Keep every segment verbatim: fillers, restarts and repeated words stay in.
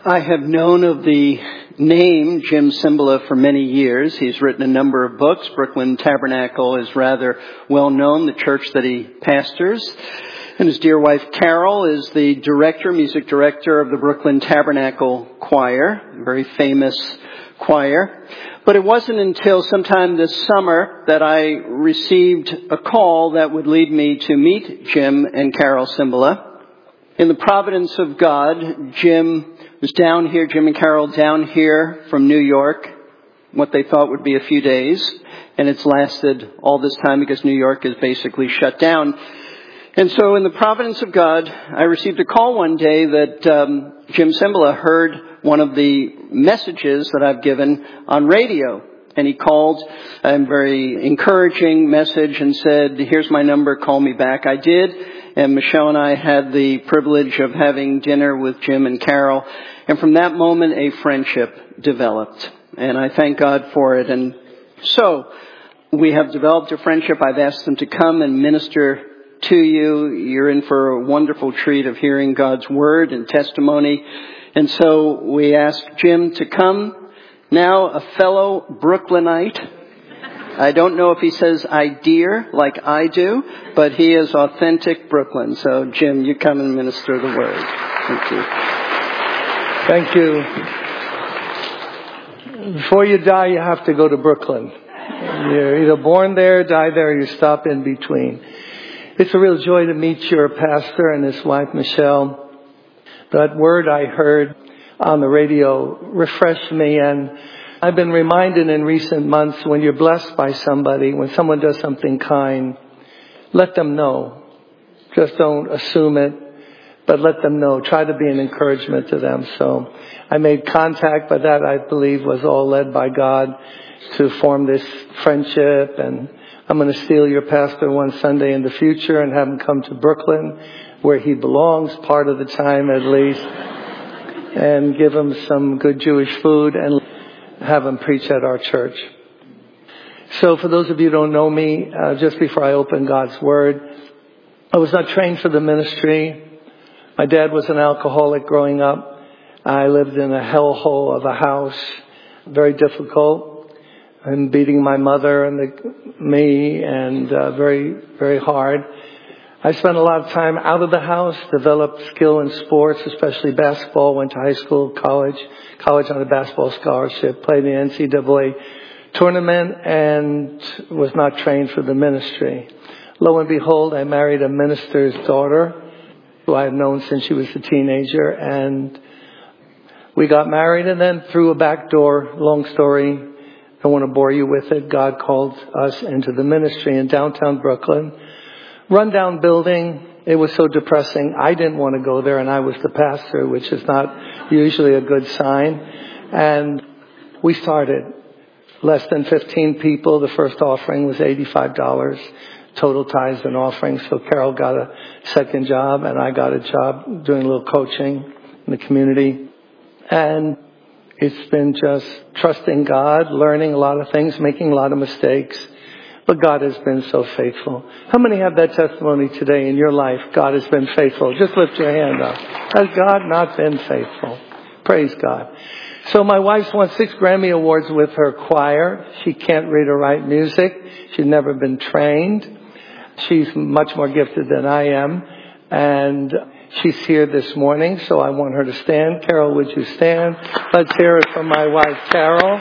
I have known of the name Jim Cymbala for many years. He's written a number of books. Brooklyn Tabernacle is rather well known, the church that he pastors. And his dear wife Carol is the director, music director of the Brooklyn Tabernacle Choir, a very famous choir. But it wasn't until sometime this summer that I received a call that would lead me to meet Jim and Carol Cymbala. In the providence of God, Jim was down here, Jim and Carol down here from New York, what they thought would be a few days. And it's lasted all this time because New York is basically shut down. And so in the providence of God, I received a call one day that um, Jim Cymbala heard one of the messages that I've given on radio. And he called a very encouraging message and said, here's my number, call me back. I did. And Michelle and I had the privilege of having dinner with Jim and Carol. And from that moment, a friendship developed. And I thank God for it. And so we have developed a friendship. I've asked them to come and minister to you. You're in for a wonderful treat of hearing God's word and testimony. And so we asked Jim to come. Now a fellow Brooklynite. I don't know if he says I dear like I do, but he is authentic Brooklyn. So Jim, you come and minister the word. Thank you. Thank you. Before you die, you have to go to Brooklyn. You're either born there, die there, or you stop in between. It's a real joy to meet your pastor and his wife, Michelle. That word I heard on the radio refreshed me, and I've been reminded in recent months, when you're blessed by somebody, when someone does something kind, let them know. Just don't assume it, but let them know. Try to be an encouragement to them. So I made contact, but that I believe was all led by God to form this friendship. And I'm going to steal your pastor one Sunday in the future and have him come to Brooklyn, where he belongs, part of the time at least, and give him some good Jewish food and have him preach at our church. So for those of you who don't know me, uh, just before I open God's Word, I was not trained for the ministry. My dad was an alcoholic growing up. I lived in a hellhole of a house, very difficult, and beating my mother and the, me, and uh, very, very hard. I spent a lot of time out of the house, developed skill in sports, especially basketball, went to high school, college, college on a basketball scholarship, played in the N C double A tournament, and was not trained for the ministry. Lo and behold, I married a minister's daughter, who I had known since she was a teenager, and we got married, and then through a back door, long story, I don't want to bore you with it, God called us into the ministry in downtown Brooklyn. Rundown building. It was so depressing. I didn't want to go there, and I was the pastor, which is not usually a good sign. And we started. Less than fifteen people. The first offering was eighty-five dollars. Total tithes and offerings. So Carol got a second job, and I got a job doing a little coaching in the community. And it's been just trusting God, learning a lot of things, making a lot of mistakes. But God has been so faithful. How many have that testimony today in your life? God has been faithful. Just lift your hand up. Has God not been faithful? Praise God. So my wife's won six Grammy Awards with her choir. She can't read or write music. She's never been trained. She's much more gifted than I am. And she's here this morning, so I want her to stand. Carol, would you stand? Let's hear it from my wife, Carol.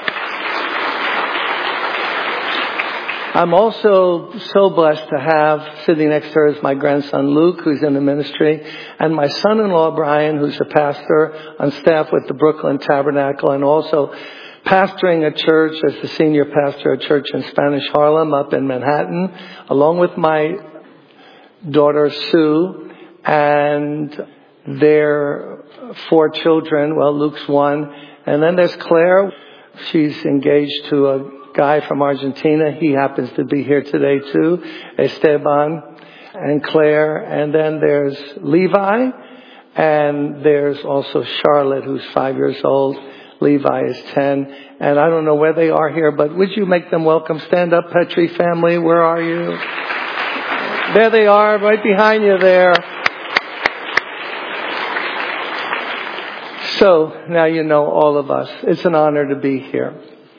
I'm also so blessed to have, sitting next to her is my grandson Luke, who's in the ministry, and my son-in-law Brian, who's a pastor on staff with the Brooklyn Tabernacle, and also pastoring a church as the senior pastor at a church in Spanish Harlem up in Manhattan, along with my daughter Sue and their four children. Well, Luke's one. And then there's Claire. She's engaged to a guy from Argentina. He happens to be here today too. Esteban and Claire. And then there's Levi. And there's also Charlotte, who's five years old. Levi is ten. And I don't know where they are here, but would you make them welcome? Stand up, Petrie family. Where are you? There they are, right behind you there. So now you know all of us. It's an honor to be here.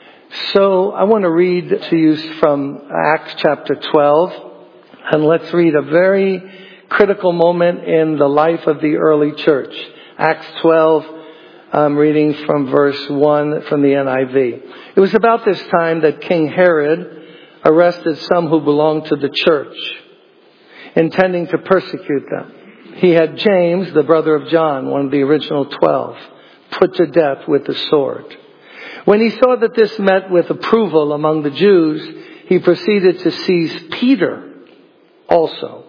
So I want to read to you from Acts chapter twelve. And let's read a very critical moment in the life of the early church. Acts twelve, I'm reading from verse one from the N I V. It was about this time that King Herod arrested some who belonged to the church, intending to persecute them. He had James, the brother of John, one of the original twelve, put to death with the sword. When he saw that this met with approval among the Jews, he proceeded to seize Peter also.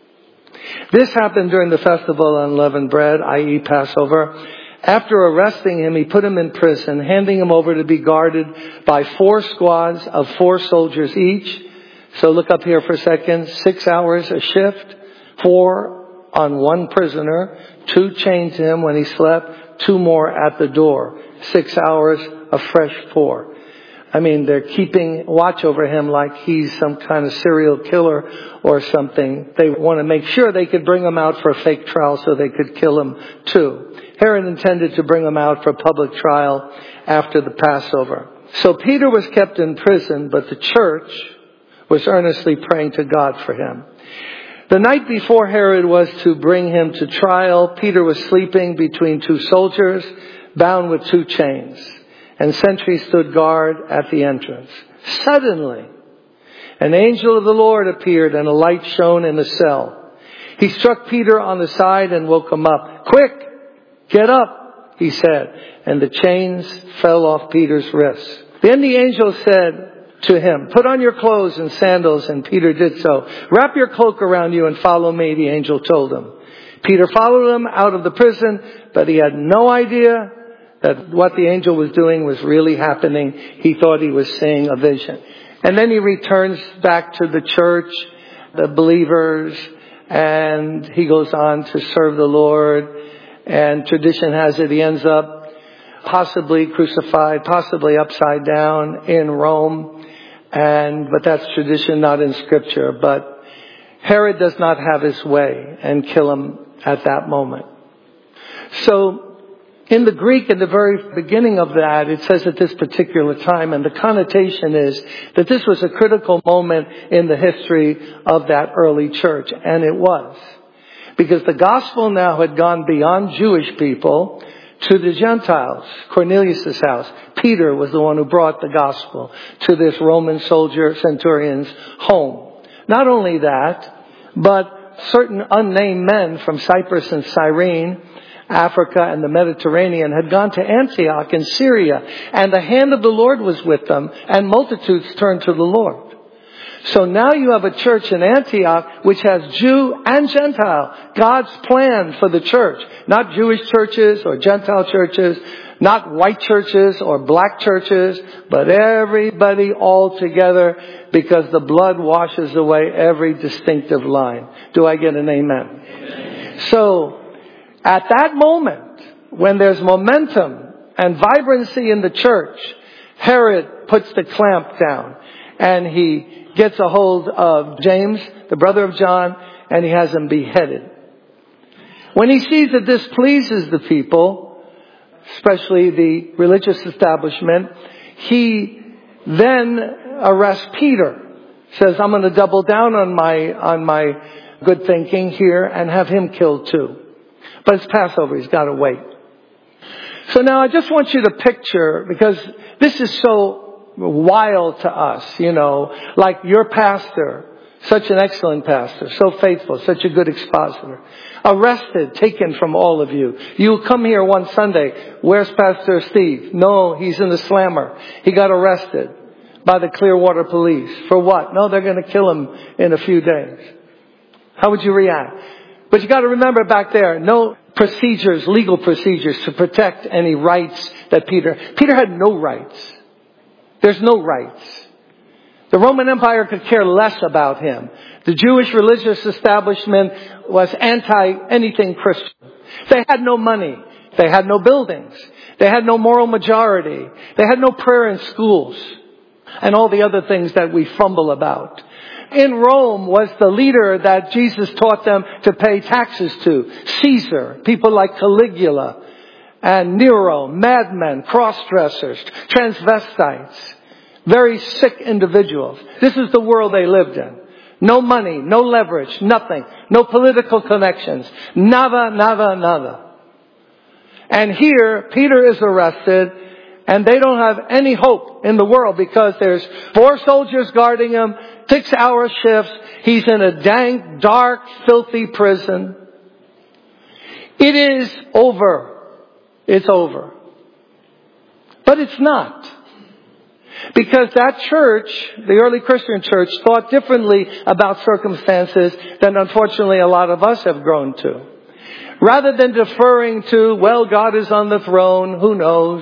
This happened during the festival of unleavened bread, that is. Passover. After arresting him, he put him in prison, handing him over to be guarded by four squads of four soldiers each. So look up here for a second. Six hours a shift, four on one prisoner, two chained to him when he slept, two more at the door. Six hours, a fresh four. I mean, they're keeping watch over him like he's some kind of serial killer or something. They want to make sure they could bring him out for a fake trial so they could kill him too. Herod intended to bring him out for public trial after the Passover. So Peter was kept in prison, but the church was earnestly praying to God for him. The night before Herod was to bring him to trial, Peter was sleeping between two soldiers, bound with two chains, and sentries stood guard at the entrance. Suddenly, an angel of the Lord appeared, and a light shone in the cell. He struck Peter on the side and woke him up. "Quick, get up," he said, and the chains fell off Peter's wrists. Then the angel said to him, "Put on your clothes and sandals," and Peter did so. "Wrap your cloak around you and follow me," the angel told him. Peter followed him out of the prison, but he had no idea that what the angel was doing was really happening. He thought he was seeing a vision. And then he returns back to the church, the believers, and he goes on to serve the Lord. And tradition has it he ends up possibly crucified, possibly upside down in Rome. And but that's tradition, not in Scripture. But Herod does not have his way and kill him at that moment. So in the Greek, in the very beginning of that, it says at this particular time, and the connotation is that this was a critical moment in the history of that early church. And it was. Because the gospel now had gone beyond Jewish people to the Gentiles. Cornelius' house. Peter was the one who brought the gospel to this Roman soldier centurion's home. Not only that, but certain unnamed men from Cyprus and Cyrene, Africa and the Mediterranean had gone to Antioch in Syria, and the hand of the Lord was with them, and multitudes turned to the Lord. So now you have a church in Antioch which has Jew and Gentile. God's plan for the church. Not Jewish churches or Gentile churches, not white churches or black churches, but everybody all together, because the blood washes away every distinctive line. Do I get an amen? Amen. So at that moment, when there's momentum and vibrancy in the church, Herod puts the clamp down and he gets a hold of James, the brother of John, and he has him beheaded. When he sees that this pleases the people, especially the religious establishment, he then arrests Peter. Says, "I'm going to double down on my on my good thinking here and have him killed too." But it's Passover. He's got to wait. So now I just want you to picture, because this is so wild to us, you know, like your pastor, such an excellent pastor, so faithful, such a good expositor, arrested, taken from all of you. You come here one Sunday. Where's Pastor Steve? No, he's in the slammer. He got arrested by the Clearwater police. For what? No, they're going to kill him in a few days. How would you react? But you got to remember back there, no procedures, legal procedures to protect any rights that Peter, Peter had no rights. There's no rights. The Roman Empire could care less about him. The Jewish religious establishment was anti anything Christian. They had no money. They had no buildings. They had no moral majority. They had no prayer in schools. And all the other things that we fumble about. In Rome was the leader that Jesus taught them to pay taxes to. Caesar. People like Caligula. and Nero, madmen, cross-dressers, transvestites, very sick individuals. This is the world they lived in. No money, no leverage, nothing, no political connections, nada, nada, nada. And here, Peter is arrested, and they don't have any hope in the world because there's four soldiers guarding him, six-hour shifts. He's in a dank, dark, filthy prison. It is over. It's over. But it's not. Because that church, the early Christian church, thought differently about circumstances than unfortunately a lot of us have grown to. Rather than deferring to, well, God is on the throne, who knows?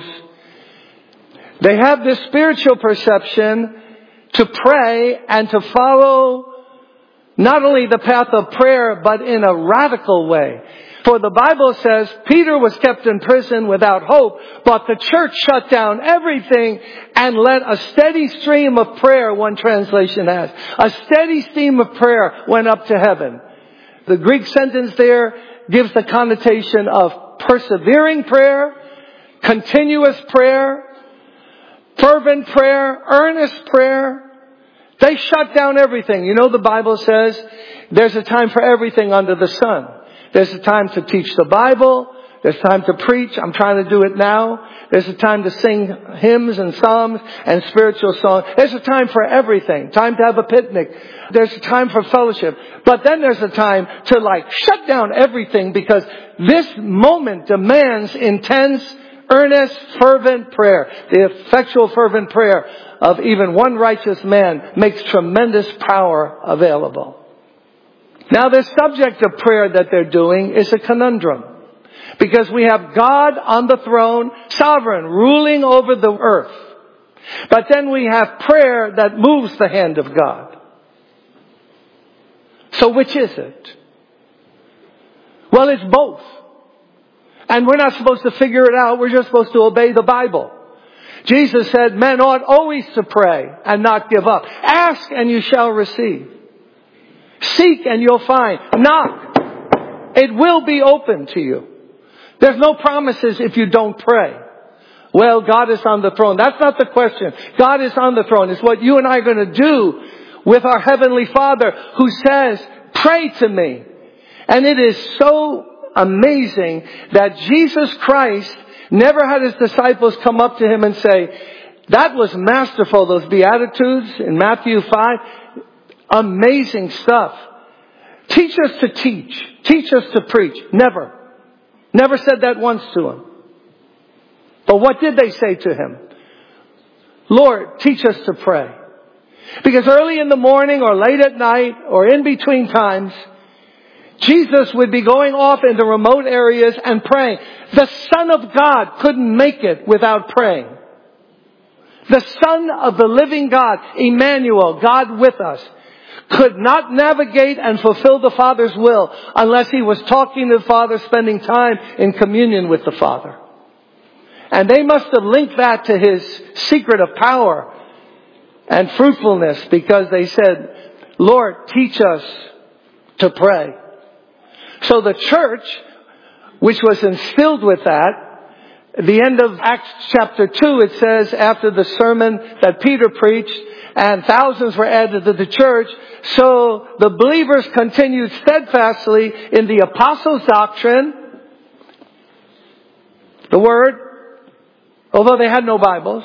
They have this spiritual perception to pray and to follow not only the path of prayer, but in a radical way. For the Bible says Peter was kept in prison without hope, but the church shut down everything and let a steady stream of prayer, one translation has. A steady stream of prayer went up to heaven. The Greek sentence there gives the connotation of persevering prayer, continuous prayer, fervent prayer, earnest prayer. They shut down everything. You know, the Bible says there's a time for everything under the sun. There's a time to teach the Bible. There's time to preach. I'm trying to do it now. There's a time to sing hymns and psalms and spiritual songs. There's a time for everything. Time to have a picnic. There's a time for fellowship. But then there's a time to like shut down everything because this moment demands intense, earnest, fervent prayer. The effectual fervent prayer of even one righteous man makes tremendous power available. Now, the subject of prayer that they're doing is a conundrum. Because we have God on the throne, sovereign, ruling over the earth. But then we have prayer that moves the hand of God. So which is it? Well, it's both. And we're not supposed to figure it out. We're just supposed to obey the Bible. Jesus said, men ought always to pray and not give up. Ask and you shall receive. Seek and you'll find. Knock. It will be open to you. There's no promises if you don't pray. Well, God is on the throne. That's not the question. God is on the throne. It's what you and I are going to do with our Heavenly Father who says, pray to me. And it is so amazing that Jesus Christ never had his disciples come up to him and say, that was masterful, those Beatitudes in Matthew five. Amazing stuff. Teach us to teach. Teach us to preach. Never. Never said that once to him. But what did they say to him? Lord, teach us to pray. Because early in the morning or late at night or in between times, Jesus would be going off into remote areas and praying. The Son of God couldn't make it without praying. The Son of the living God, Emmanuel, God with us, could not navigate and fulfill the Father's will unless he was talking to the Father, spending time in communion with the Father. And they must have linked that to his secret of power and fruitfulness because they said, Lord, teach us to pray. So the church, which was instilled with that, at the end of Acts chapter two, it says, after the sermon that Peter preached, and thousands were added to the church, so the believers continued steadfastly in the apostles' doctrine, the Word, although they had no Bibles,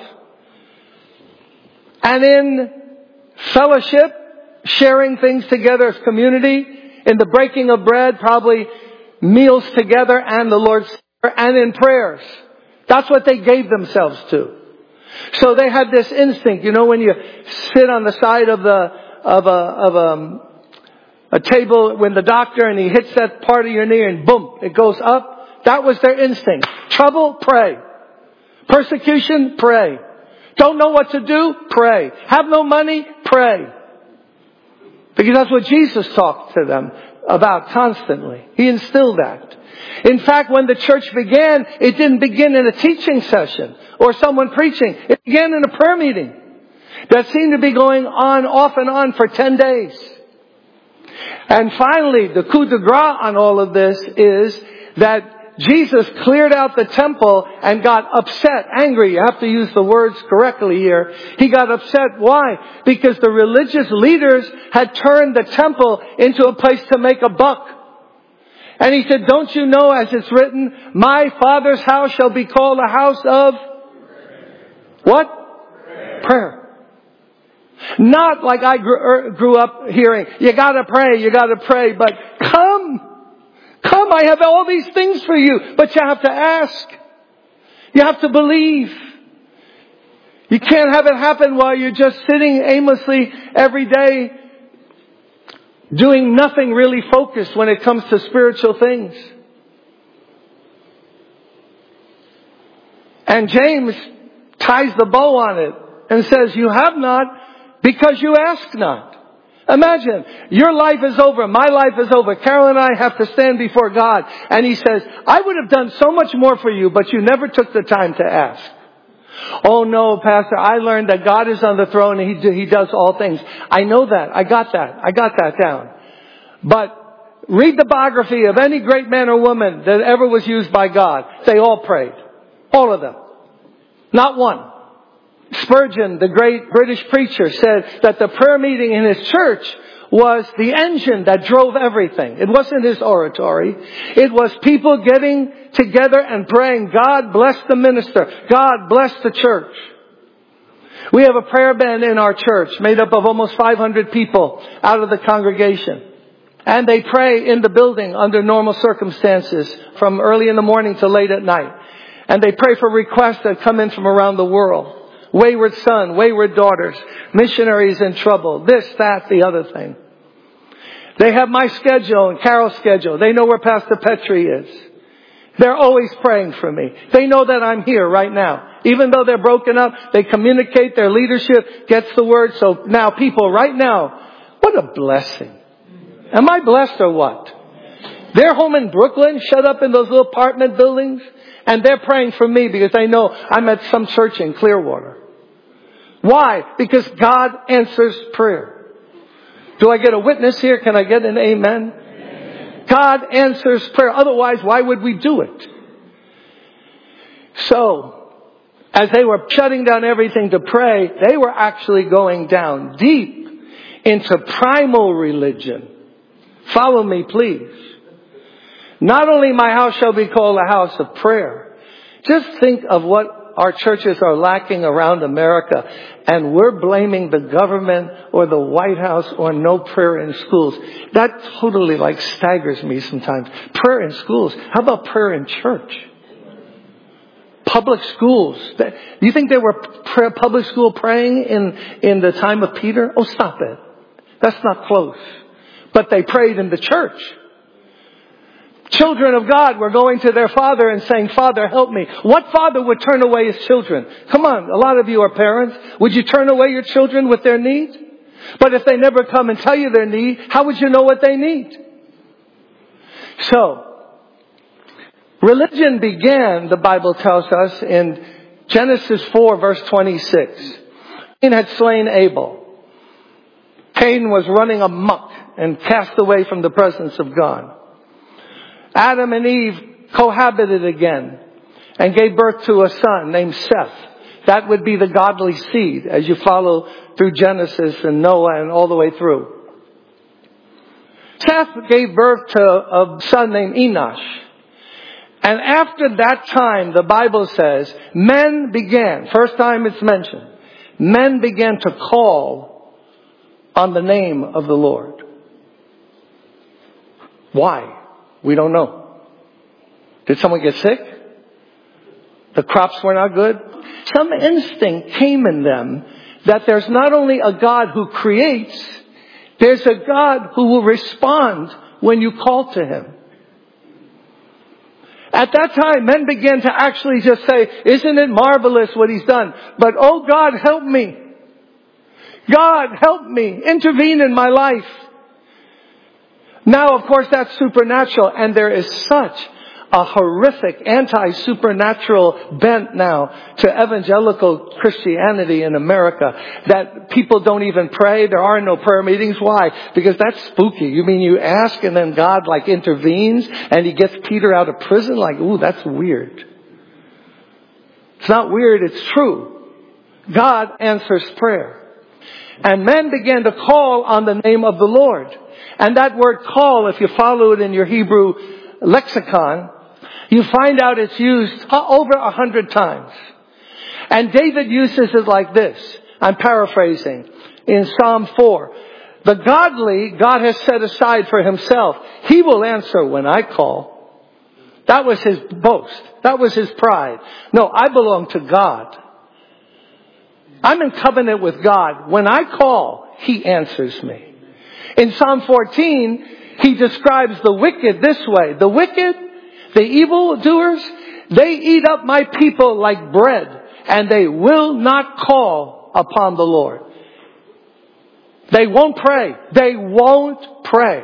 and in fellowship, sharing things together as community, in the breaking of bread, probably meals together and the Lord's Supper, and in prayers. That's what they gave themselves to. So they had this instinct, you know, when you sit on the side of the of a of a, a table when the doctor and he hits that part of your knee and boom, it goes up. That was their instinct. Trouble, pray. Persecution, pray. Don't know what to do, pray. Have no money, pray. Because that's what Jesus talked to them about constantly. He instilled that. In fact, when the church began, it didn't begin in a teaching session or someone preaching. It began in a prayer meeting that seemed to be going on off and on for ten days. And finally, the coup de grace on all of this is that Jesus cleared out the temple and got upset, angry. You have to use the words correctly here. He got upset. Why? Because the religious leaders had turned the temple into a place to make a buck. And he said, don't you know, as it's written, my Father's house shall be called a house of what? Prayer. Prayer. Not like I grew, grew up hearing, you gotta pray, you gotta pray, but come. Come, I have all these things for you, but you have to ask. You have to believe. You can't have it happen while you're just sitting aimlessly every day, doing nothing really focused when it comes to spiritual things. And James ties the bow on it and says, you have not because you ask not. Imagine, your life is over, my life is over. Carol and I have to stand before God. And He says, I would have done so much more for you, but you never took the time to ask. Oh no, Pastor, I learned that God is on the throne and He, he does all things. I know that. I got that. I got that down. But read the biography of any great man or woman that ever was used by God. They all prayed. All of them. Not one. Spurgeon, the great British preacher, said that the prayer meeting in his church was the engine that drove everything. It wasn't his oratory. It was people getting together and praying, God bless the minister. God bless the church. We have a prayer band in our church made up of almost five hundred people out of the congregation. And they pray in the building under normal circumstances from early in the morning to late at night. And they pray for requests that come in from around the world. Wayward son, wayward daughters, missionaries in trouble, this, that, the other thing. They have my schedule and Carol's schedule. They know where Pastor Petrie is. They're always praying for me. They know that I'm here right now. Even though they're broken up, they communicate, their leadership gets the word. So now people right now, what a blessing. Am I blessed or what? They're home in Brooklyn, shut up in those little apartment buildings, and they're praying for me because they know I'm at some church in Clearwater. Why? Because God answers prayer. Do I get a witness here? Can I get an amen? Amen. God answers prayer. Otherwise, why would we do it? So, as they were shutting down everything to pray, they were actually going down deep into primal religion. Follow me, please. Not only my house shall be called a house of prayer. Just think of what our churches are lacking around America, and we're blaming the government or the White House or no prayer in schools. That totally like staggers me sometimes. Prayer in schools. How about prayer in church? Public schools. Do you think they were prayer, public school praying in, in the time of Peter? Oh, stop it. That's not close. But they prayed in the church. Children of God were going to their father and saying, Father, help me. What father would turn away his children? Come on, a lot of you are parents. Would you turn away your children with their need? But if they never come and tell you their need, how would you know what they need? So, religion began, the Bible tells us, in Genesis four, verse twenty-six. Cain had slain Abel. Cain was running amok and cast away from the presence of God. Adam and Eve cohabited again and gave birth to a son named Seth. That would be the godly seed as you follow through Genesis and Noah and all the way through. Seth gave birth to a son named Enosh. And after that time, the Bible says, men began, first time it's mentioned, men began to call on the name of the Lord. Why? We don't know. Did someone get sick? The crops were not good? Some instinct came in them that there's not only a God who creates, there's a God who will respond when you call to Him. At that time, men began to actually just say, isn't it marvelous what He's done? But, oh God, help me. God, help me. Intervene in my life. Now, of course, that's supernatural, and there is such a horrific anti-supernatural bent now to evangelical Christianity in America, that people don't even pray. There are no prayer meetings. Why? Because that's spooky. You mean you ask and then God like intervenes and he gets Peter out of prison? Like, ooh, that's weird. It's not weird, it's true. God answers prayer. And men began to call on the name of the Lord. And that word call, if you follow it in your Hebrew lexicon, you find out it's used over a hundred times. And David uses it like this. I'm paraphrasing. In Psalm four. The godly God has set aside for himself. He will answer when I call. That was his boast. That was his pride. No, I belong to God. I'm in covenant with God. When I call, he answers me. In Psalm fourteen, he describes the wicked this way. The wicked, the evildoers, they eat up my people like bread, and they will not call upon the Lord. They won't pray. They won't pray.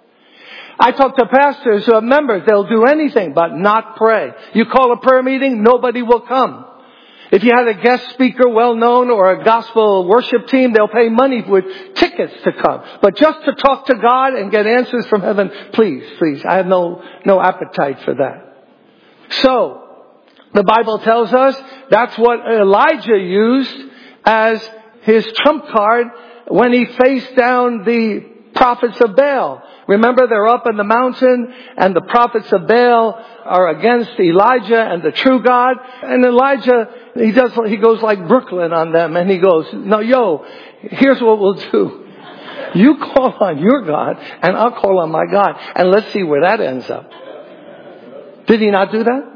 I talk to pastors who have members. They'll do anything but not pray. You call a prayer meeting, nobody will come. If you had a guest speaker well known or a gospel worship team, they'll pay money with tickets to come. But just to talk to God and get answers from heaven, please, please, I have no, no appetite for that. So, the Bible tells us that's what Elijah used as his trump card when he faced down the prophets of Baal. Remember, they're up in the mountain and the prophets of Baal are against Elijah and the true God. And Elijah, he does, he goes like Brooklyn on them and he goes, no, yo, here's what we'll do. You call on your God and I'll call on my God. And let's see where that ends up. Did he not do that?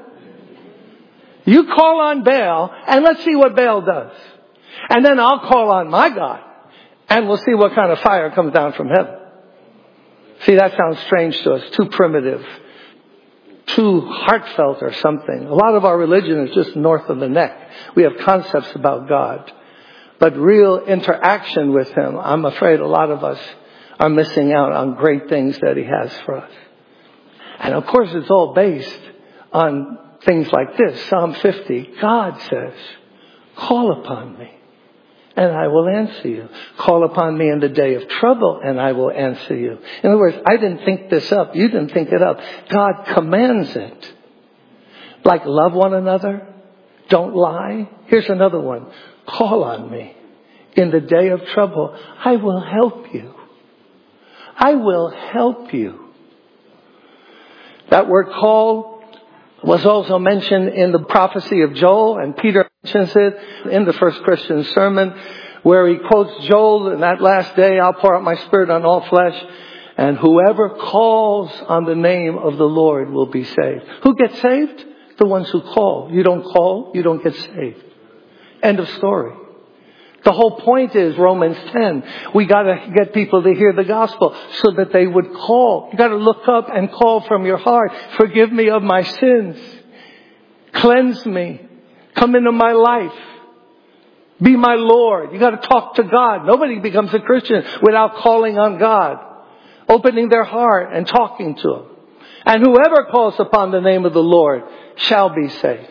You call on Baal and let's see what Baal does. And then I'll call on my God and we'll see what kind of fire comes down from heaven. See, that sounds strange to us, too primitive, too heartfelt or something. A lot of our religion is just north of the neck. We have concepts about God. But real interaction with Him, I'm afraid a lot of us are missing out on great things that He has for us. And of course, it's all based on things like this. Psalm fifty, God says, call upon me and I will answer you. Call upon me in the day of trouble and I will answer you. In other words, I didn't think this up. You didn't think it up. God commands it. Like love one another. Don't lie. Here's another one. Call on me in the day of trouble. I will help you. I will help you. That word call was also mentioned in the prophecy of Joel, and Peter mentions it in the first Christian sermon, where he quotes Joel, in that last day I'll pour out my spirit on all flesh, and whoever calls on the name of the Lord will be saved. Who gets saved? The ones who call. You don't call, you don't get saved. End of story. The whole point is Romans ten. We got to get people to hear the gospel so that they would call. You got to look up and call from your heart. Forgive me of my sins. Cleanse me. Come into my life. Be my Lord. You got to talk to God. Nobody becomes a Christian without calling on God, opening their heart and talking to Him. And whoever calls upon the name of the Lord shall be saved.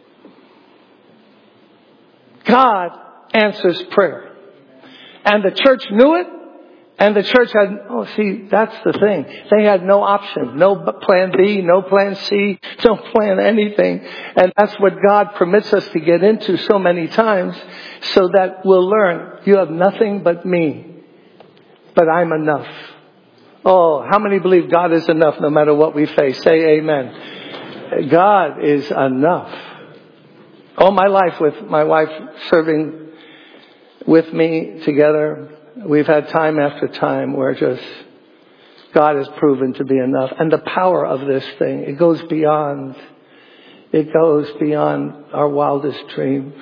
God answers prayer. And the church knew it. And the church had, oh, see, that's the thing. They had no option. No plan B, no plan C, no plan anything. And that's what God permits us to get into so many times so that we'll learn, you have nothing but me. But I'm enough. Oh, how many believe God is enough no matter what we face? Say amen. God is enough. All my life with my wife serving with me together, we've had time after time where just God has proven to be enough. And the power of this thing, it goes beyond, it goes beyond our wildest dreams.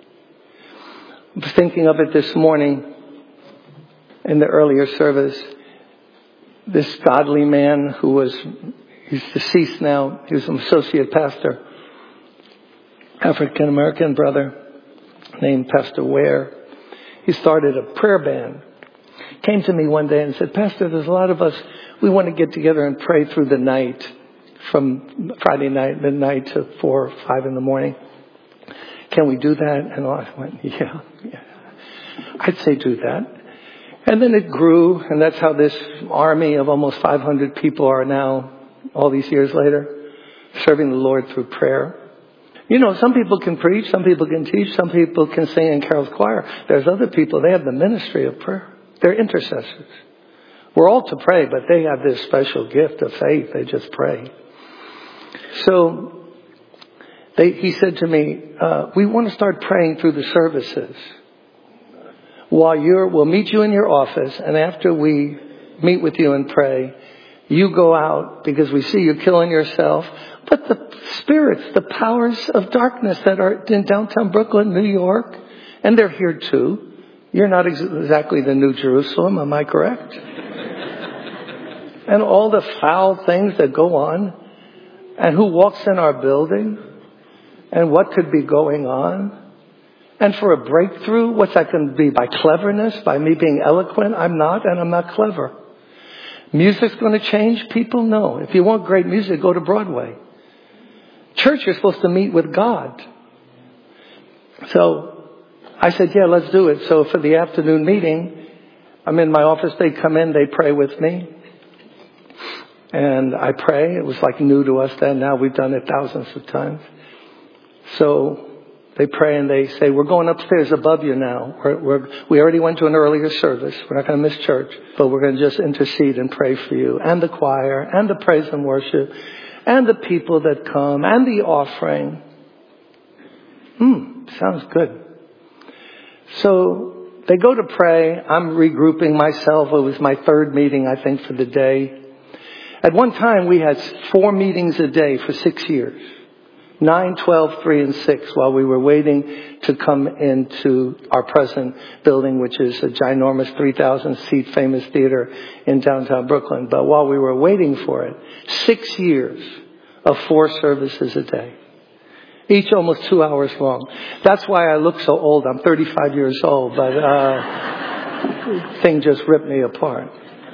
I was thinking of it this morning in the earlier service. This godly man who was, he's deceased now, he was an associate pastor, African American brother named Pastor Ware. He started a prayer band. Came to me one day and said, Pastor, there's a lot of us, we want to get together and pray through the night from Friday night, midnight to four or five in the morning. Can we do that? And I went, yeah, yeah. I'd say do that. And then it grew, and that's how this army of almost five hundred people are now, all these years later, serving the Lord through prayer. You know, some people can preach, some people can teach, some people can sing in Carol's choir. There's other people, they have the ministry of prayer. They're intercessors. We're all to pray, but they have this special gift of faith. They just pray. So they, he said to me, uh, we want to start praying through the services. While you're, we'll meet you in your office, and after we meet with you and pray, you go out because we see you killing yourself. But the spirits, the powers of darkness that are in downtown Brooklyn, New York, and they're here too. You're not ex- exactly the New Jerusalem, am I correct? And all the foul things that go on, and who walks in our building, and what could be going on. And for a breakthrough, what's that going to be? By cleverness? By me being eloquent? I'm not, and I'm not clever. Music's going to change people? No. If you want great music, go to Broadway. Church, you're supposed to meet with God. So I said, yeah, let's do it. So for the afternoon meeting, I'm in my office. They come in, they pray with me. And I pray. It was like new to us then. Now we've done it thousands of times. So they pray and they say, we're going upstairs above you now. We're, we're, we already went to an earlier service. We're not going to miss church. But we're going to just intercede and pray for you. And the choir. And the praise and worship. And the people that come. And the offering. Hmm, sounds good. So they go to pray. I'm regrouping myself. It was my third meeting, I think, for the day. At one time, we had four meetings a day for six years. Nine, twelve, three, and six while we were waiting to come into our present building, which is a ginormous three thousand seat famous theater in downtown Brooklyn. But while we were waiting for it, six years of four services a day. Each almost two hours long. That's why I look so old. I'm thirty-five years old, but uh thing just ripped me apart.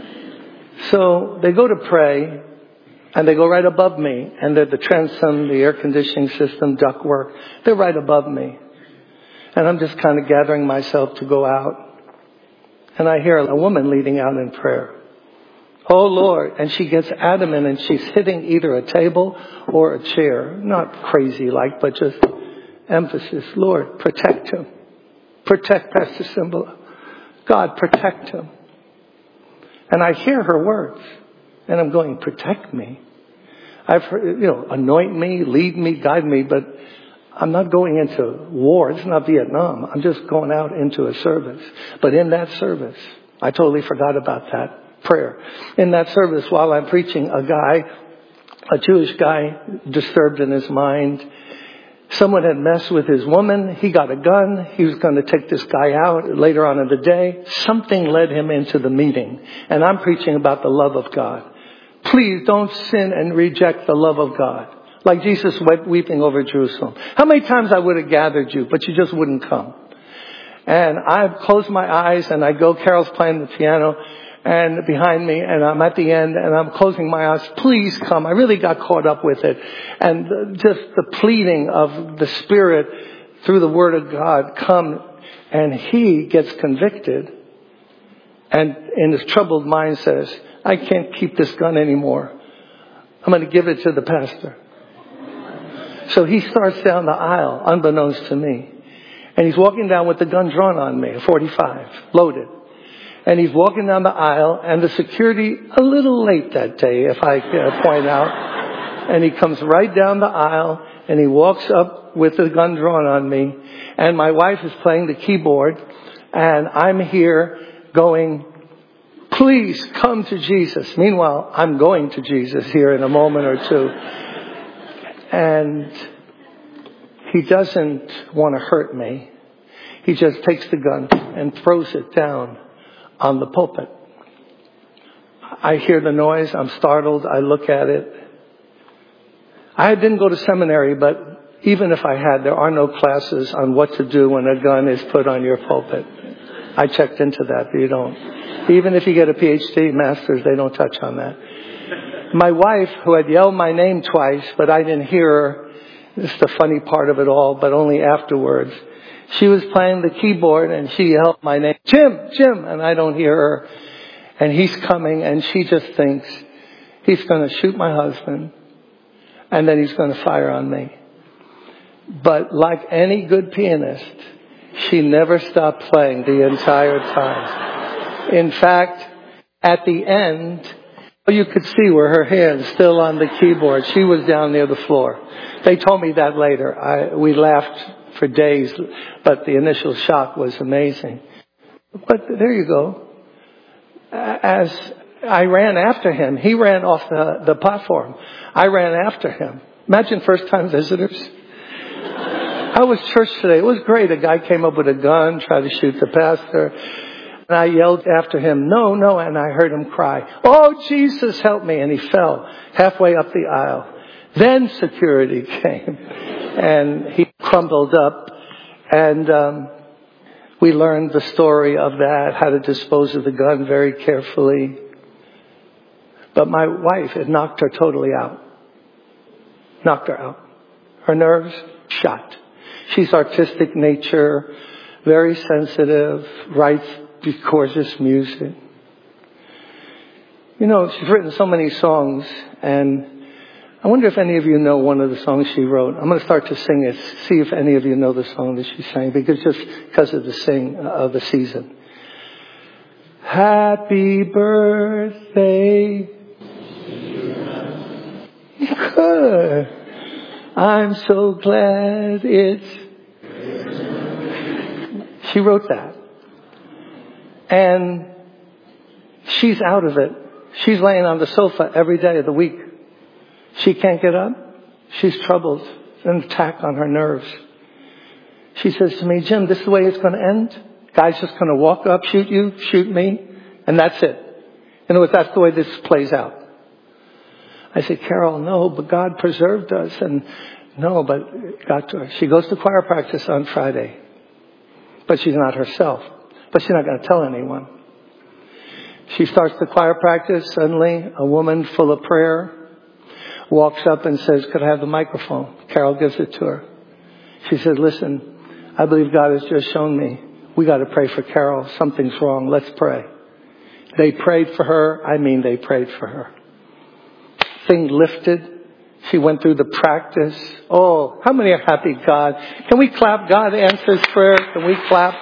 So they go to pray. And they go right above me. And they're the transom, the air conditioning system, ductwork. They're right above me. And I'm just kind of gathering myself to go out. And I hear a woman leading out in prayer. Oh, Lord. And she gets adamant and she's hitting either a table or a chair. Not crazy like, but just emphasis. Lord, protect him. Protect Pastor Cymbala. God, protect him. And I hear her words. And I'm going, protect me. I've heard, you know, anoint me, lead me, guide me, but I'm not going into war. It's not Vietnam. I'm just going out into a service. But in that service, I totally forgot about that prayer. In that service, while I'm preaching, a guy, a Jewish guy, disturbed in his mind. Someone had messed with his woman. He got a gun. He was going to take this guy out later on in the day. Something led him into the meeting. And I'm preaching about the love of God. Please don't sin and reject the love of God. Like Jesus wept weeping over Jerusalem. How many times I would have gathered you, but you just wouldn't come. And I close my eyes and I go, Carol's playing the piano and behind me, and I'm at the end and I'm closing my eyes. Please come. I really got caught up with it. And just the pleading of the Spirit through the Word of God, come. And he gets convicted and in his troubled mind says, I can't keep this gun anymore. I'm going to give it to the pastor. So he starts down the aisle, unbeknownst to me. And he's walking down with the gun drawn on me, a forty-five, loaded. And he's walking down the aisle, and the security, a little late that day, if I uh, point out. And he comes right down the aisle, and he walks up with the gun drawn on me. And my wife is playing the keyboard, and I'm here going, please come to Jesus. Meanwhile, I'm going to Jesus here in a moment or two. And he doesn't want to hurt me. He just takes the gun and throws it down on the pulpit. I hear the noise. I'm startled. I look at it. I didn't go to seminary, but even if I had, there are no classes on what to do when a gun is put on your pulpit. I checked into that, but you don't. Even if you get a P H D, master's, they don't touch on that. My wife, who had yelled my name twice, but I didn't hear her, this is the funny part of it all, but only afterwards. She was playing the keyboard and she yelled my name, Jim, Jim, and I don't hear her. And he's coming and she just thinks he's going to shoot my husband and then he's going to fire on me. But like any good pianist, she never stopped playing the entire time. In fact, at the end, you could see where her hand's still on the keyboard. She was down near the floor. They told me that later. I, we laughed for days, but the initial shock was amazing. But there you go. As I ran after him, he ran off the, the platform. I ran after him. Imagine first-time visitors. How was church today? It was great. A guy came up with a gun, tried to shoot the pastor. And I yelled after him, no, no, and I heard him cry, oh, Jesus, help me. And he fell halfway up the aisle. Then security came and he crumpled up. And um, we learned the story of that, how to dispose of the gun very carefully. But my wife, it knocked her totally out. Knocked her out. Her nerves shot. She's artistic nature, very sensitive, writes gorgeous music. You know, she's written so many songs, and I wonder if any of you know one of the songs she wrote. I'm going to start to sing it, see if any of you know the song that she sang, because just because of the sing of the season. Happy birthday. Good. I'm so glad it's... She wrote that. And she's out of it. She's laying on the sofa every day of the week. She can't get up. She's troubled. An attack on her nerves. She says to me, Jim, this is the way it's going to end? Guy's just going to walk up, shoot you, shoot me, and that's it. In other words, that's the way this plays out. I said, Carol, no, but God preserved us. And no, but got to her. She goes to choir practice on Friday. But she's not herself. But she's not going to tell anyone. She starts the choir practice. Suddenly, a woman full of prayer walks up and says, could I have the microphone? Carol gives it to her. She said, listen, I believe God has just shown me. We got to pray for Carol. Something's wrong. Let's pray. They prayed for her. I mean, they prayed for her. Thing lifted. She went through the practice. Oh, how many are happy God? Can we clap? God answers prayer. Can we clap?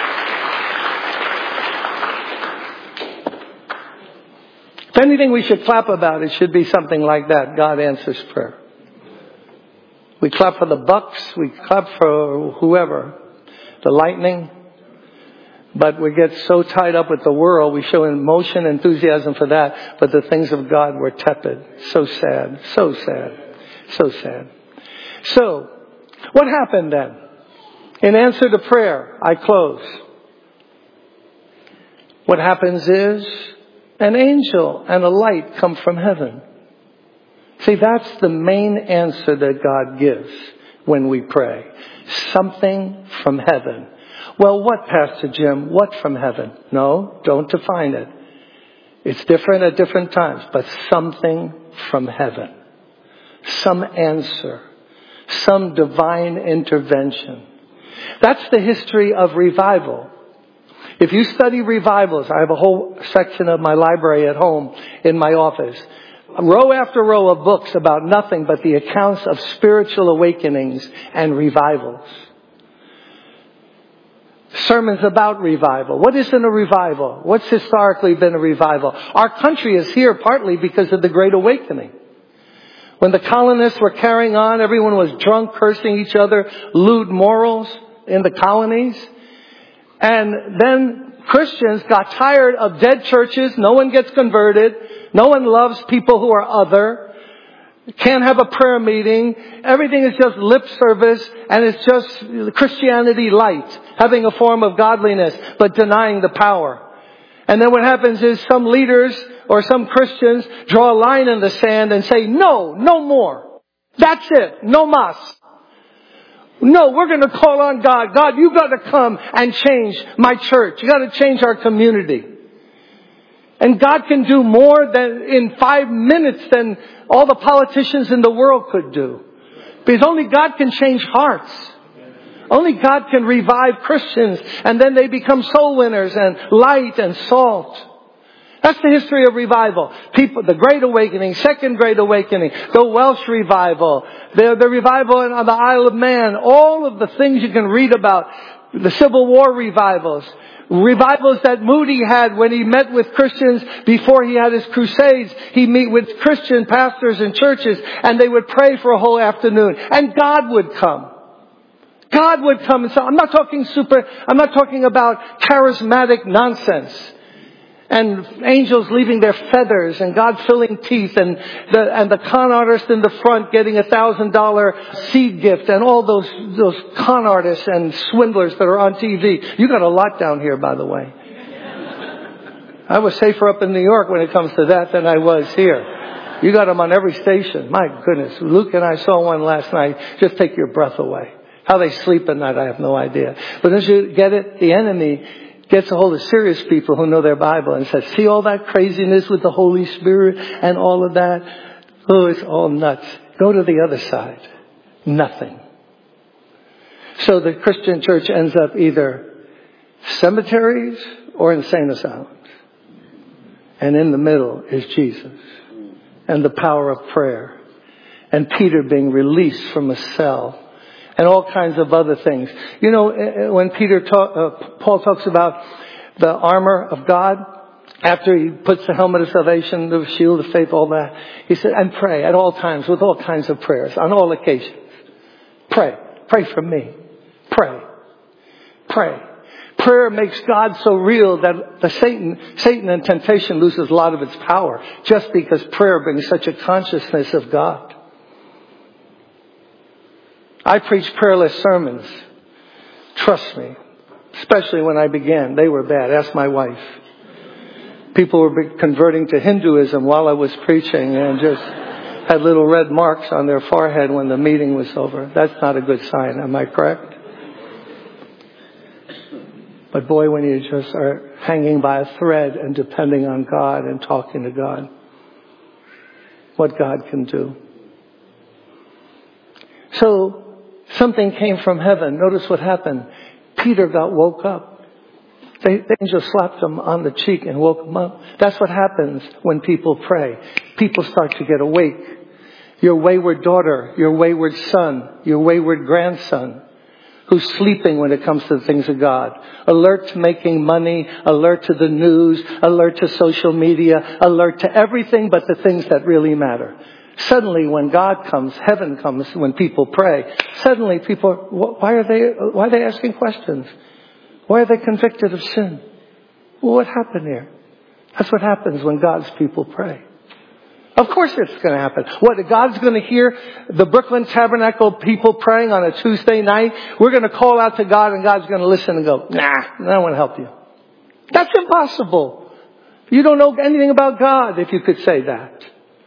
If anything we should clap about, it should be something like that. God answers prayer. We clap for the Bucks. We clap for whoever. The Lightning. But we get so tied up with the world, we show emotion, enthusiasm for that, but the things of God were tepid. So sad, so sad, so sad. So, what happened then? In answer to prayer, I close. What happens is, an angel and a light come from heaven. See, that's the main answer that God gives when we pray. Something from heaven. Well, what, Pastor Jim? What from heaven? No, don't define it. It's different at different times, but something from heaven. Some answer. Some divine intervention. That's the history of revival. If you study revivals, I have a whole section of my library at home in my office. Row after row of books about nothing but the accounts of spiritual awakenings and revivals. Sermons about revival. What isn't a revival? What's historically been a revival? Our country is here partly because of the Great Awakening. When the colonists were carrying on, everyone was drunk, cursing each other, lewd morals in the colonies. And then Christians got tired of dead churches. No one gets converted. No one loves people who are other. Can't have a prayer meeting. Everything is just lip service, and it's just Christianity light, having a form of godliness, but denying the power. And then what happens is some leaders or some Christians draw a line in the sand and say, no, no more. That's it. No mas. No, we're going to call on God. God, you got to come and change my church. You got to change our community. And God can do more than in five minutes than all the politicians in the world could do. Because only God can change hearts. Only God can revive Christians, and then they become soul winners and light and salt. That's the history of revival. People, the Great Awakening, Second Great Awakening, the Welsh Revival, the, the revival on the Isle of Man, all of the things you can read about, the Civil War revivals, revivals that Moody had when he met with Christians before he had his crusades. He'd meet with Christian pastors and churches, and they would pray for a whole afternoon, and God would come. God would come and say, I'm not talking super, I'm not talking about charismatic nonsense. And angels leaving their feathers and God filling teeth and the, and the con artist in the front getting a thousand dollar seed gift and all those, those con artists and swindlers that are on T V. You got a lot down here, by the way. I was safer up in New York when it comes to that than I was here. You got them on every station. My goodness. Luke and I saw one last night. Just take your breath away. How they sleep at night, I have no idea. But as you get it, the enemy gets a hold of serious people who know their Bible and says, see all that craziness with the Holy Spirit and all of that? Oh, it's all nuts. Go to the other side. Nothing. So the Christian church ends up either cemeteries or insane asylums. And in the middle is Jesus and the power of prayer and Peter being released from a cell. And all kinds of other things. You know, when Peter talk, uh, Paul talks about the armor of God, after he puts the helmet of salvation, the shield of faith, all that, he said, and pray at all times with all kinds of prayers, on all occasions. Pray. Pray for me. Pray. Pray. Prayer makes God so real that the Satan, Satan and temptation loses a lot of its power just because prayer brings such a consciousness of God. I preach prayerless sermons. Trust me. Especially when I began. They were bad. Ask my wife. People were converting to Hinduism while I was preaching and just had little red marks on their forehead when the meeting was over. That's not a good sign. Am I correct? But boy, when you just are hanging by a thread and depending on God and talking to God, what God can do. So, something came from heaven. Notice what happened. Peter got woke up. The angel slapped him on the cheek and woke him up. That's what happens when people pray. People start to get awake. Your wayward daughter, your wayward son, your wayward grandson, who's sleeping when it comes to the things of God. Alert to making money, alert to the news, alert to social media, alert to everything but the things that really matter. Suddenly, when God comes, heaven comes when people pray. Suddenly, people, why are they, why are they asking questions? Why are they convicted of sin? Well, what happened here? That's what happens when God's people pray. Of course it's going to happen. What, God's going to hear the Brooklyn Tabernacle people praying on a Tuesday night? We're going to call out to God and God's going to listen and go, nah, I don't want to help you. That's impossible. You don't know anything about God if you could say that.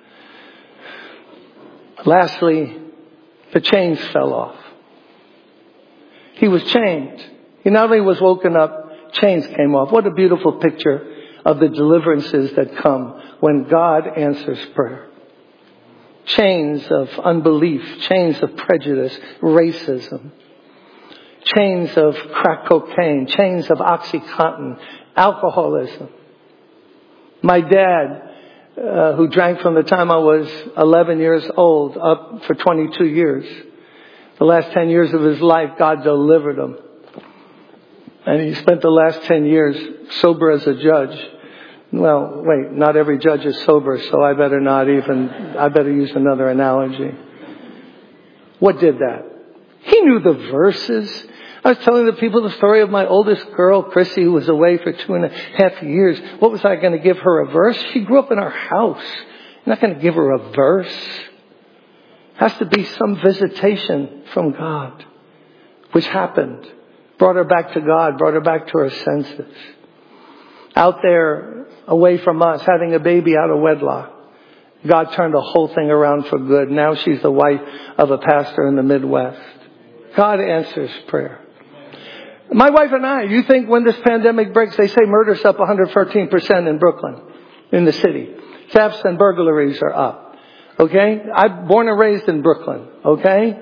Lastly, the chains fell off. He was chained. He not only was woken up, chains came off. What a beautiful picture of the deliverances that come when God answers prayer. Chains of unbelief, chains of prejudice, racism, chains of crack cocaine, chains of OxyContin, alcoholism. My dad, Uh, who drank from the time I was eleven years old up for twenty-two years. The last ten years of his life, God delivered him. And he spent the last ten years sober as a judge. Well, wait, not every judge is sober, so I better not even, I better use another analogy. What did that? He knew the verses. I was telling the people the story of my oldest girl, Chrissy, who was away for two and a half years. What was I going to give her, a verse? She grew up in our house. I'm not going to give her a verse. It has to be some visitation from God, which happened. Brought her back to God, brought her back to her senses. Out there, away from us, having a baby out of wedlock. God turned the whole thing around for good. Now she's the wife of a pastor in the Midwest. God answers prayer. My wife and I, you think when this pandemic breaks, they say murder's up one hundred thirteen percent in Brooklyn. in the city. Thefts and burglaries are up. Okay? I'm born and raised in Brooklyn. Okay?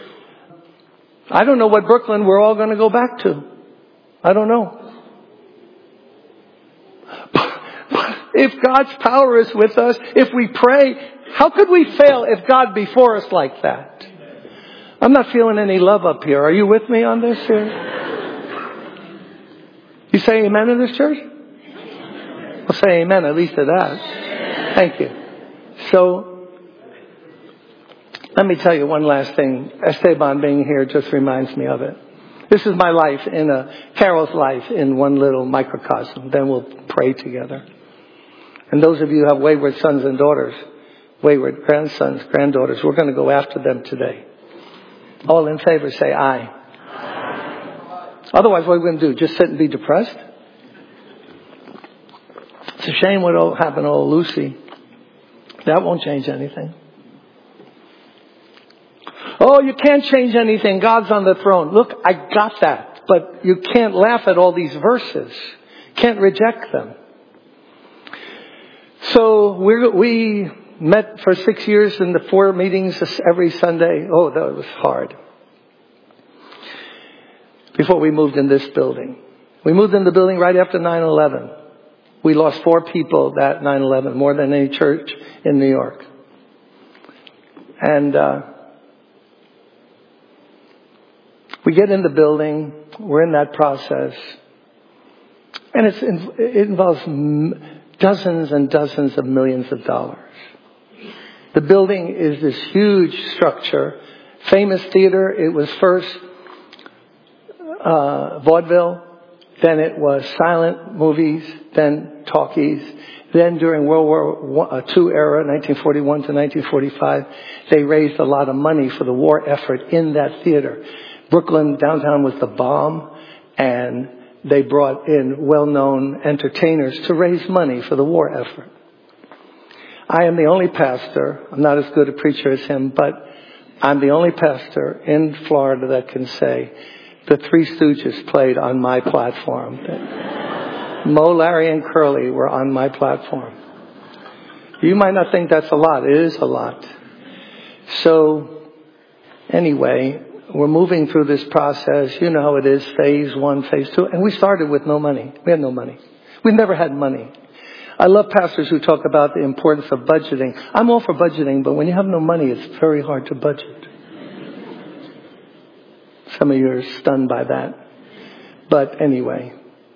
I don't know what Brooklyn we're all going to go back to. I don't know. But if God's power is with us, if we pray, how could we fail if God be for us like that? I'm not feeling any love up here. Are you with me on this here? You say amen in this church? Well, say amen at least to that. Thank you. So, let me tell you one last thing. Esteban being here just reminds me of it. This is my life in a, Carol's life in one little microcosm. Then we'll pray together. And those of you who have wayward sons and daughters, wayward grandsons, granddaughters, we're going to go after them today. All in favor, say aye. Aye. Otherwise, what are we going to do? Just sit and be depressed? It's a shame what happened to old Lucy. That won't change anything. Oh, you can't change anything. God's on the throne. Look, I got that. But you can't laugh at all these verses. Can't reject them. So we we met for six years in the four meetings every Sunday. Oh, that was hard. Before we moved in this building. We moved in the building right after nine eleven. We lost four people that nine eleven, more than any church in New York. And uh, we get in the building. We're in that process. And it's, it involves dozens and dozens of millions of dollars. The building is this huge structure. Famous theater. It was first uh, vaudeville. Then it was silent movies. Then talkies. Then during World War Two era, nineteen forty-one to nineteen forty-five, they raised a lot of money for the war effort in that theater. Brooklyn downtown was the bomb, and they brought in well-known entertainers to raise money for the war effort. I am the only pastor, I'm not as good a preacher as him, but I'm the only pastor in Florida that can say the Three Stooges played on my platform. Mo, Larry, and Curly were on my platform. You might not think that's a lot. It is a lot. So, anyway, we're moving through this process. You know how it is, phase one, phase two. And we started with no money. We had no money. We've never had money. I love pastors who talk about the importance of budgeting. I'm all for budgeting, but when you have no money, it's very hard to budget. Some of you are stunned by that. But anyway.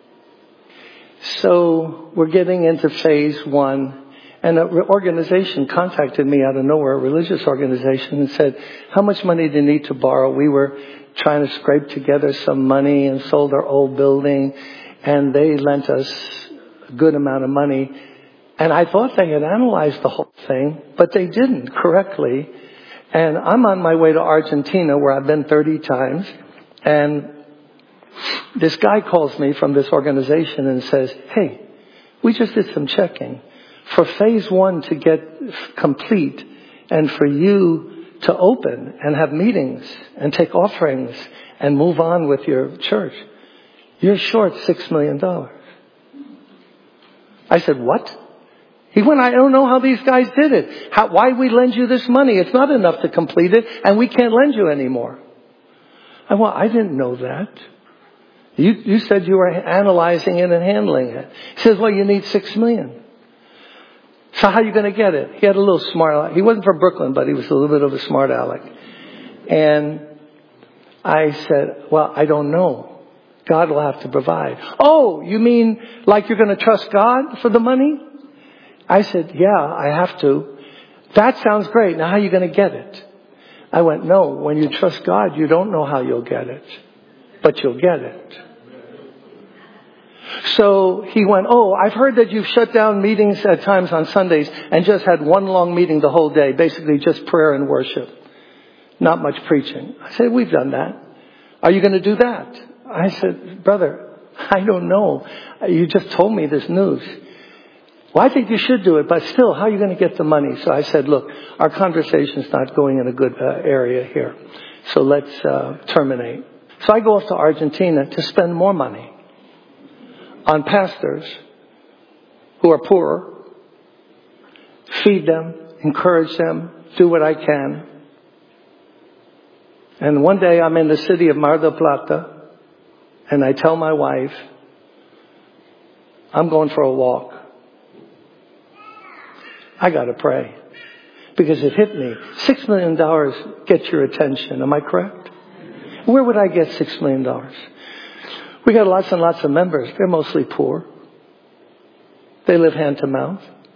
So we're getting into phase one. And an organization contacted me out of nowhere, a religious organization, and said, how much money do you need to borrow? We were trying to scrape together some money and sold our old building. And they lent us a good amount of money. And I thought they had analyzed the whole thing, but they didn't correctly. And I'm on my way to Argentina, where I've been thirty times. And this guy calls me from this organization and says, hey, we just did some checking. For phase one to get complete and for you to open and have meetings and take offerings and move on with your church, you're short six million dollars. I said, what? He went, I don't know how these guys did it. How, why we lend you this money? It's not enough to complete it, and we can't lend you anymore. I well, I didn't know that. You, you said you were analyzing it and handling it. He says, well, you need six million dollars. So how are you going to get it? He had a little smart, he wasn't from Brooklyn, but he was a little bit of a smart aleck. And I said, well, I don't know. God will have to provide. Oh, you mean like you're going to trust God for the money? I said, yeah, I have to. That sounds great. Now how are you going to get it? I went, no, when you trust God, you don't know how you'll get it, but you'll get it. So he went, oh, I've heard that you've shut down meetings at times on Sundays and just had one long meeting the whole day, basically just prayer and worship. Not much preaching. I said, we've done that. Are you going to do that? I said, brother, I don't know. You just told me this news. Well, I think you should do it, but still, how are you going to get the money? So I said, look, our conversation's not going in a good uh, area here. So let's uh, terminate. So I go off to Argentina to spend more money on pastors who are poorer feed them, encourage them, do what I can. And one day I'm in the city of Mar del Plata, and I tell my wife, I'm going for a walk. I got to pray. Because it hit me. Six million dollars gets your attention. Am I correct? Where would I get six million dollars? We got lots and lots of members. They're mostly poor. They live hand to mouth.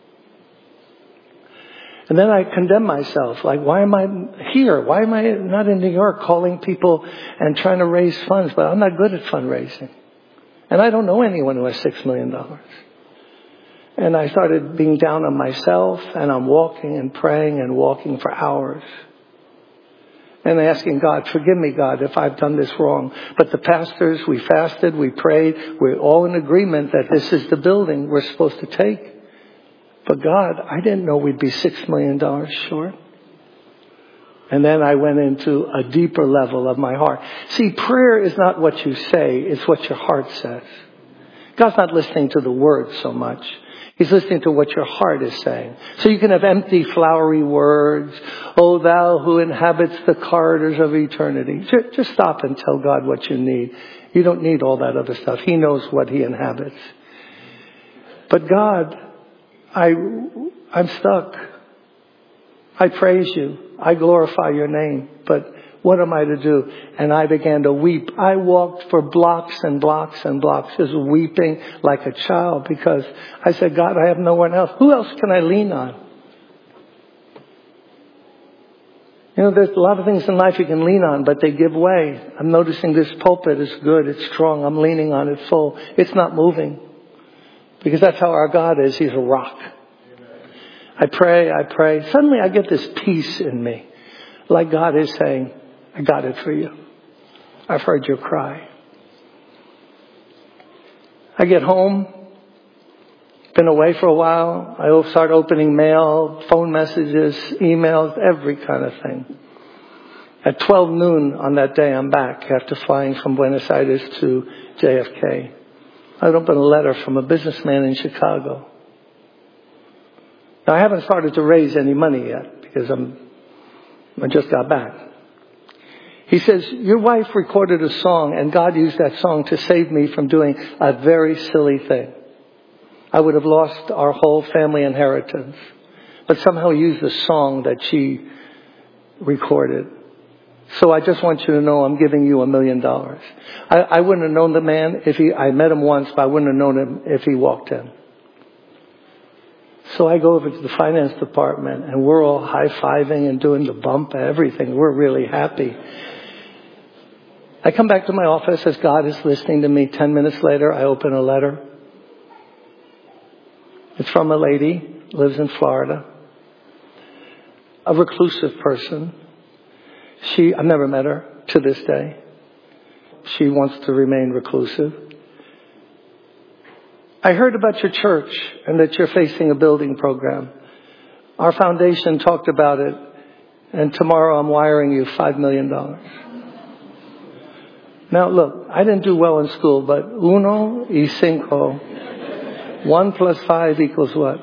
And then I condemn myself. Like, why am I here? Why am I not in New York calling people and trying to raise funds? But I'm not good at fundraising. And I don't know anyone who has six million dollars. And I started being down on myself, and I'm walking and praying and walking for hours. And asking God, forgive me, God, if I've done this wrong. But the pastors, we fasted, we prayed, we're all in agreement that this is the building we're supposed to take. But God, I didn't know we'd be six million dollars short. And then I went into a deeper level of my heart. See, prayer is not what you say, it's what your heart says. God's not listening to the words so much. He's listening to what your heart is saying. So you can have empty, flowery words. Oh, thou who inhabits the corridors of eternity. Just stop and tell God what you need. You don't need all that other stuff. He knows what He inhabits. But God, I, I'm stuck. I praise You. I glorify Your name. But what am I to do? And I began to weep. I walked for blocks and blocks and blocks, just weeping like a child, because I said, God, I have no one else. Who else can I lean on? You know, there's a lot of things in life you can lean on, but they give way. I'm noticing this pulpit is good. It's strong. I'm leaning on it full. It's not moving. Because that's how our God is. He's a rock. I pray, I pray. Suddenly I get this peace in me. Like God is saying, I got it for you. I've heard your cry. I get home, been away for a while. I start opening mail, phone messages, emails, every kind of thing. At twelve noon on that day, I'm back after flying from Buenos Aires to J F K. I opened a letter from a businessman in Chicago. Now, I haven't started to raise any money yet because I'm, I just got back. He says, your wife recorded a song and God used that song to save me from doing a very silly thing. I would have lost our whole family inheritance. But somehow He used the song that she recorded. So I just want you to know I'm giving you a million dollars. I, I wouldn't have known the man if he, I met him once, but I wouldn't have known him if he walked in. So I go over to the finance department and we're all high-fiving and doing the bump, everything. We're really happy. I come back to my office as God is listening to me. Ten minutes later, I open a letter. It's from a lady, lives in Florida. A reclusive person. She, I've never met her to this day. She wants to remain reclusive. I heard about your church and that you're facing a building program. Our foundation talked about it, and tomorrow I'm wiring you five million dollars. Now look, I didn't do well in school, but uno y cinco, one plus five equals what?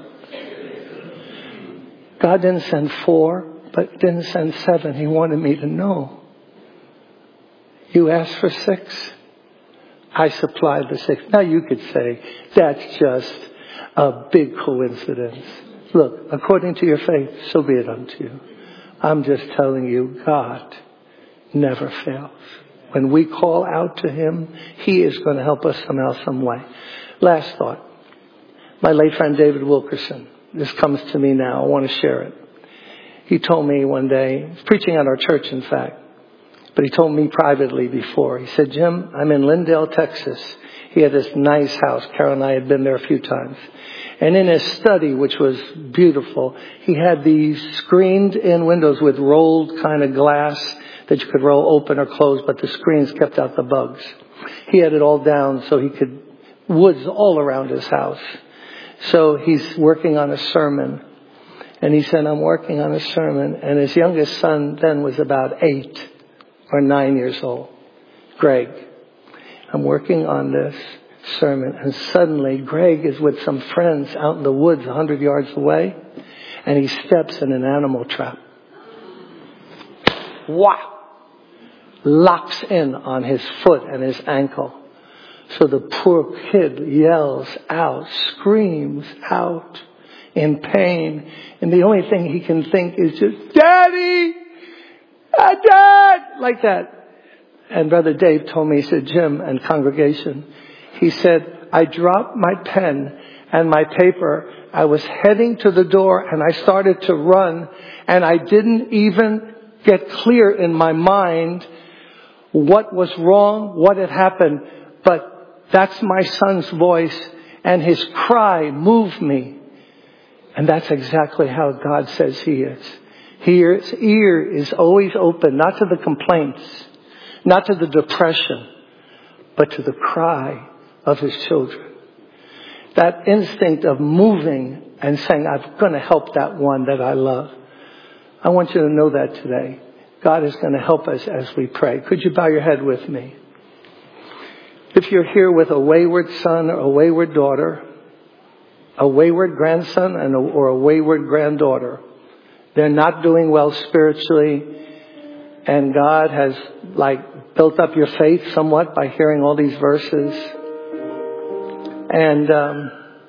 God didn't send four, but didn't send seven. He wanted me to know. You asked for six. I supplied the six. Now you could say, that's just a big coincidence. Look, according to your faith, so be it unto you. I'm just telling you, God never fails. When we call out to Him, He is going to help us somehow, some way. Last thought. My late friend David Wilkerson. This comes to me now. I want to share it. He told me one day, he's preaching at our church, in fact. But he told me privately before. He said, Jim, I'm in Lindale, Texas. He had this nice house. Carol and I had been there a few times. And in his study, which was beautiful, he had these screened-in windows with rolled kind of glass that you could roll open or close, but the screens kept out the bugs. He had it all down so he could, woods all around his house. So he's working on a sermon. And he said, I'm working on a sermon. And his youngest son then was about eight. Or nine years old. Greg, I'm working on this sermon. And suddenly Greg is with some friends out in the woods a hundred yards away. and he steps in an animal trap. Wow! Locks in on his foot and his ankle. So the poor kid yells out, screams out in pain. And the only thing he can think is just, Daddy! Dad! Like that. And Brother Dave told me, he said, Jim and congregation, he said, I dropped my pen and my paper. I was heading to the door and I started to run, and I didn't even get clear in my mind what was wrong, what had happened. But that's my son's voice, and his cry moved me. And that's exactly how God says he is. His ear is always open, not to the complaints, not to the depression, but to the cry of his children. That instinct of moving and saying, I'm going to help that one that I love. I want you to know that today. God is going to help us as we pray. Could you bow your head with me? If you're here with a wayward son or a wayward daughter, a wayward grandson and a, or a wayward granddaughter, they're not doing well spiritually, and God has like built up your faith somewhat by hearing all these verses, and um,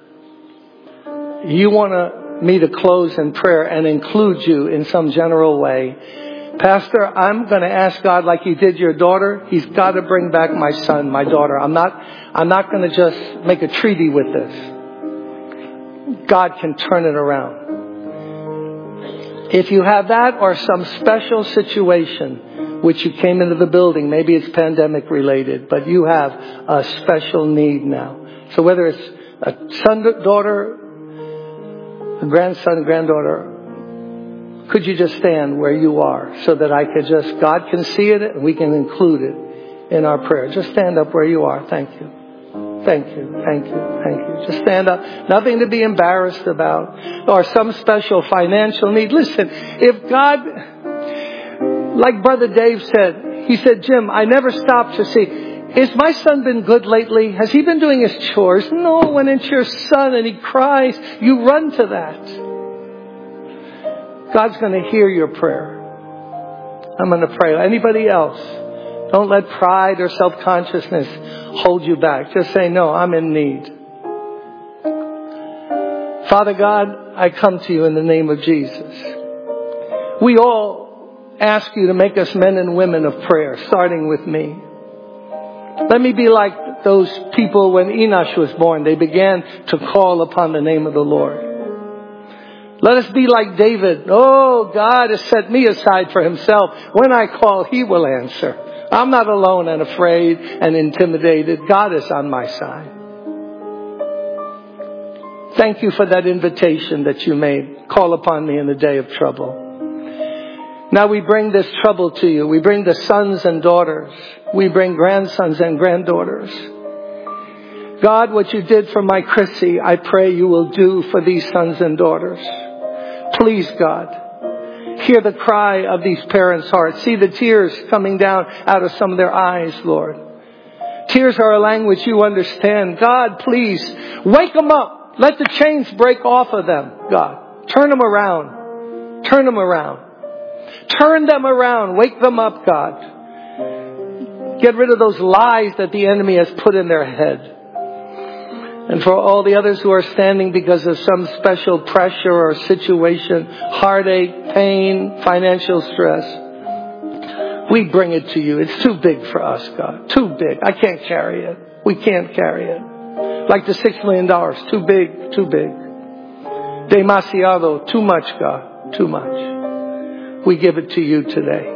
you want to me to close in prayer and include you in some general way. Pastor, I'm going to ask God like you did your daughter. He's got to bring back my son, my daughter. I'm not, I'm not going to just make a treaty with this. God can turn it around. If you have that or some special situation which you came into the building, maybe it's pandemic related, but you have a special need now. So whether it's a son, daughter, a grandson, granddaughter, could you just stand where you are so that I could just, God can see it and we can include it in our prayer. Just stand up where you are. Thank you. Thank you. Thank you. Thank you. Just stand up. Nothing to be embarrassed about or some special financial need. Listen, if God, like Brother Dave said, he said, Jim, I never stopped to see, has my son been good lately? Has he been doing his chores? No, when it's your son and he cries, you run to that. God's going to hear your prayer. I'm going to pray. Anybody else? Don't let pride or self-consciousness hold you back. Just say, no, I'm in need. Father God, I come to you in the name of Jesus. We all ask you to make us men and women of prayer, starting with me. Let me be like those people when Enosh was born. They began to call upon the name of the Lord. Let us be like David. Oh, God has set me aside for himself. When I call, he will answer. I'm not alone and afraid and intimidated. God is on my side. Thank you for that invitation that you made. Call upon me in the day of trouble. Now we bring this trouble to you. We bring the sons and daughters. We bring grandsons and granddaughters. God, what you did for my Chrissy, I pray you will do for these sons and daughters. Please, God, hear the cry of these parents' hearts. See the tears coming down out of some of their eyes, Lord. Tears are a language you understand. God, please, wake them up. Let the chains break off of them, God. Turn them around. Turn them around. Turn them around. Wake them up, God. Get rid of those lies that the enemy has put in their head. And for all the others who are standing because of some special pressure or situation, heartache, pain, financial stress, we bring it to you. It's too big for us, God. Too big. I can't carry it. We can't carry it. Like the six million dollars. Too big. Too big. Demasiado. Too much, God. Too much. We give it to you today.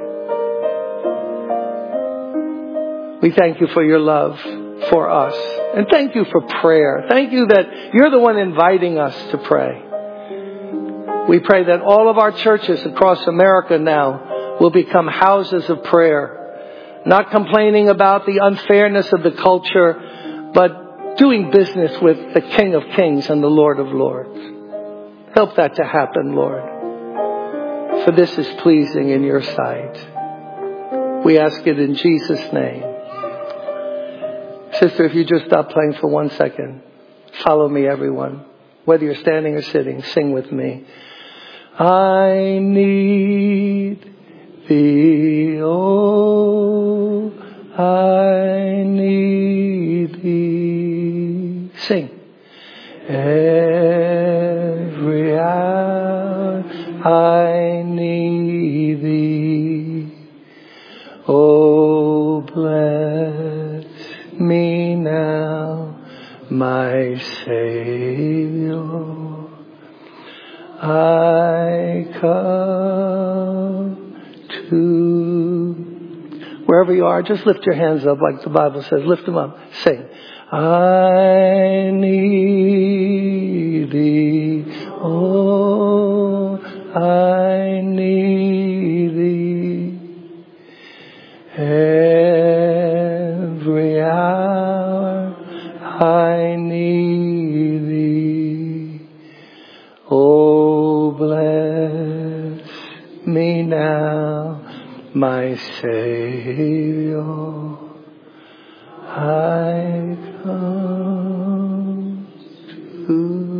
We thank you for your love for us. And thank you for prayer. Thank you that you're the one inviting us to pray. We pray that all of our churches across America now will become houses of prayer. Not complaining about the unfairness of the culture, but doing business with the King of Kings and the Lord of Lords. Help that to happen, Lord. For this is pleasing in your sight. We ask it in Jesus' name. Sister, if you just stop playing for one second, follow me, everyone. Whether you're standing or sitting, sing with me. I need Thee, oh, I need Thee. Sing. Every hour I need Thee. Oh, bless me now, my Savior. I come to. Wherever you are, just lift your hands up like the Bible says. Lift them up. Sing. I need Thee. Oh, I need Thee. Every hour I need Thee. Oh, bless me now, my Savior. I come to.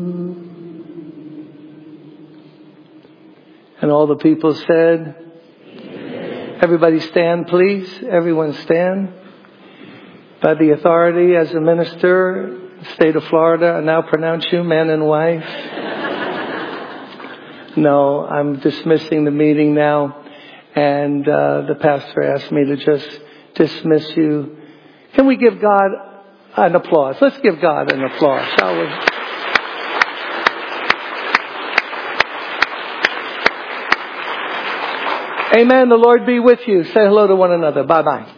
And all the people said, everybody stand, please. Everyone stand. By the authority as a minister, state of Florida, I now pronounce you man and wife. No, I'm dismissing the meeting now. And uh, the pastor asked me to just dismiss you. Can we give God an applause? Let's give God an applause, shall we? Amen. The Lord be with you. Say hello to one another. Bye-bye.